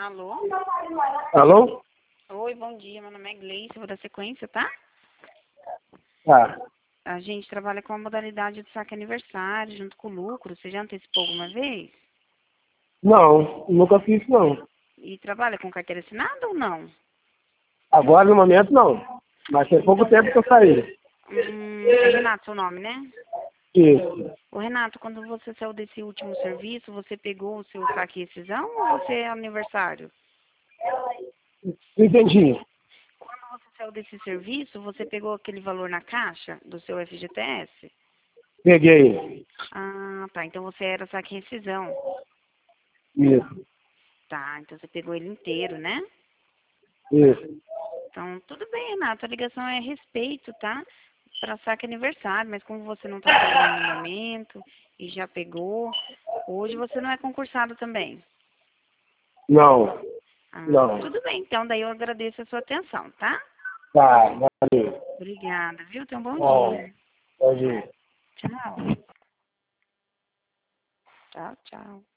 Alô? Alô? Oi, bom dia. Meu nome é Gleice, vou dar sequência, tá? Tá. A gente trabalha com a modalidade de saque aniversário, junto com o lucro. Você já antecipou alguma vez? Não, nunca fiz não. E trabalha com carteira assinada ou não? Agora, no momento, não. Mas tem pouco tempo que eu saí. É Renato seu nome, né? Isso. Ô, Renato, quando você saiu desse último serviço, você pegou o seu saque e rescisão ou você é aniversário? Entendi. Quando você saiu desse serviço, você pegou aquele valor na caixa do seu FGTS? Peguei. Ah, tá. Então você era saque e rescisão. Isso. Tá, então você pegou ele inteiro, né? Isso. Então, tudo bem, Renato. A ligação é a respeito, tá? Para saque aniversário, mas como você não está trabalhando no momento e já pegou, hoje você não é concursado também. Não. Ah, Não. tudo bem, então daí eu agradeço a sua atenção, tá? Tá, valeu. Obrigada, viu? Tenha um bom Bom, dia. pode ir. Tchau. Tchau, tchau.